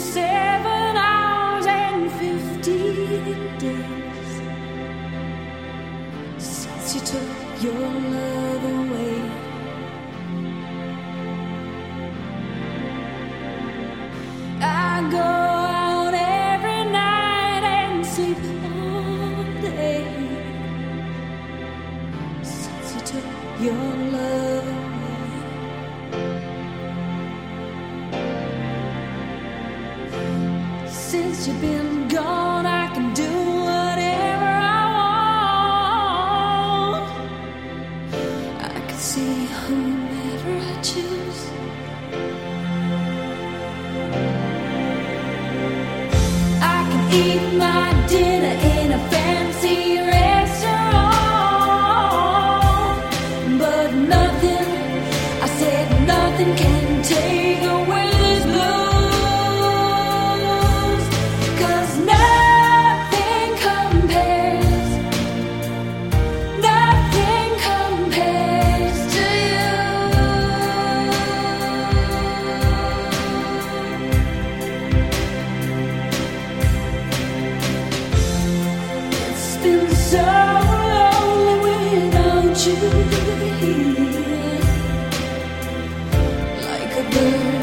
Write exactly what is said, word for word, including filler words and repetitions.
seven hours and fifty days since you took your love away. I go out every night and sleep all day since you took your love away. Since you've been gone, I can do whatever I want. I can see whomever I choose. I can eat my dinner in a fancy restaurant, but nothing, I said nothing can take away this blues. So lonely without you here, like a bird